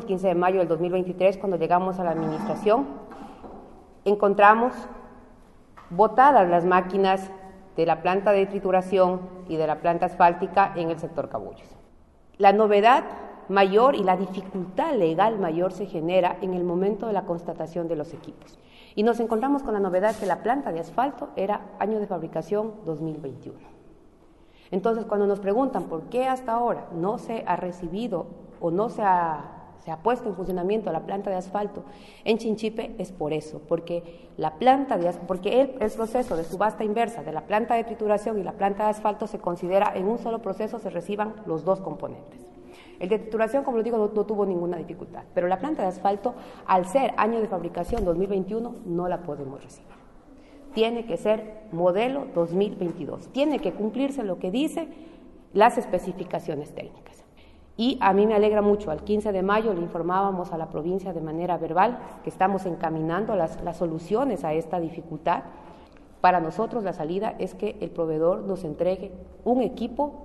15 de mayo del 2023, cuando llegamos a la administración, encontramos botadas las máquinas de la planta de trituración y de la planta asfáltica en el sector Cabullos. La novedad mayor y la dificultad legal mayor se genera en el momento de la constatación de los equipos. Y nos encontramos con la novedad que la planta de asfalto era año de fabricación 2021. Entonces, cuando nos preguntan por qué hasta ahora no se ha recibido o no se ha puesto en funcionamiento la planta de asfalto en Chinchipe, es por eso, porque el proceso de subasta inversa de la planta de trituración y la planta de asfalto se considera en un solo proceso, se reciban los dos componentes. El de trituración, como les digo, no tuvo ninguna dificultad, pero la planta de asfalto, al ser año de fabricación 2021, no la podemos recibir. Tiene que ser modelo 2022, tiene que cumplirse lo que dice las especificaciones técnicas. Y a mí me alegra mucho, al 15 de mayo le informábamos a la provincia de manera verbal que estamos encaminando las soluciones a esta dificultad. Para nosotros la salida es que el proveedor nos entregue un equipo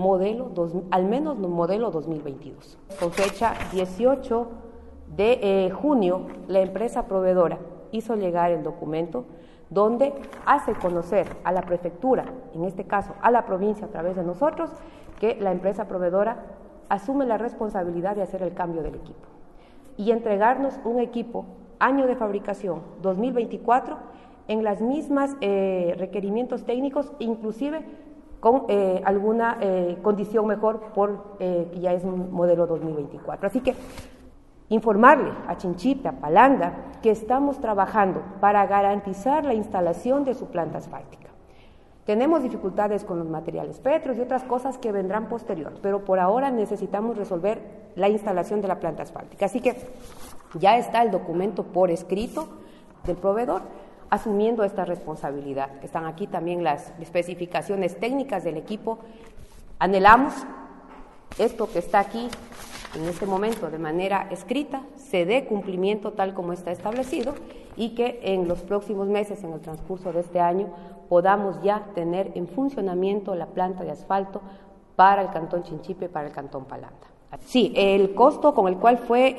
al menos modelo 2022. Con fecha 18 de junio, la empresa proveedora hizo llegar el documento donde hace conocer a la prefectura, en este caso a la provincia a través de nosotros, que la empresa proveedora asume la responsabilidad de hacer el cambio del equipo y entregarnos un equipo año de fabricación 2024 en las mismas requerimientos técnicos, inclusive con alguna condición mejor que ya es un modelo 2024. Así que informarle a Chinchipe, a Palanga, que estamos trabajando para garantizar la instalación de su planta asfáltica. Tenemos dificultades con los materiales pétreos y otras cosas que vendrán posterior, pero por ahora necesitamos resolver la instalación de la planta asfáltica. Así que ya está el documento por escrito del proveedor, asumiendo esta responsabilidad. Están aquí también las especificaciones técnicas del equipo. Anhelamos esto que está aquí en este momento de manera escrita, se dé cumplimiento tal como está establecido y que en los próximos meses, en el transcurso de este año, podamos ya tener en funcionamiento la planta de asfalto para el Cantón Chinchipe y para el Cantón Palanda. Sí, el costo con el cual fue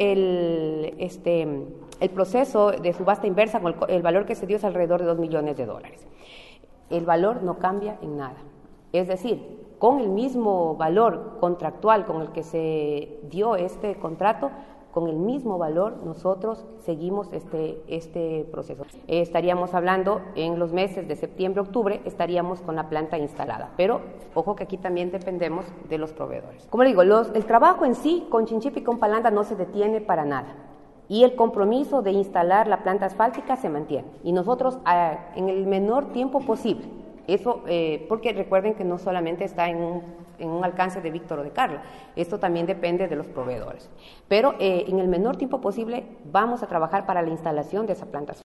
el proceso de subasta inversa, con el valor que se dio es alrededor de $2 millones. El valor no cambia en nada. Es decir, con el mismo valor contractual con el que se dio este contrato, con el mismo valor nosotros seguimos este proceso. Estaríamos hablando en los meses de septiembre, octubre, estaríamos con la planta instalada, pero ojo que aquí también dependemos de los proveedores. Como le digo, el trabajo en sí con Chinchipe y con Palanda no se detiene para nada y el compromiso de instalar la planta asfáltica se mantiene y nosotros en el menor tiempo posible. Eso, porque recuerden que no solamente está en un alcance de Víctor o de Carla, esto también depende de los proveedores. Pero en el menor tiempo posible vamos a trabajar para la instalación de esa planta.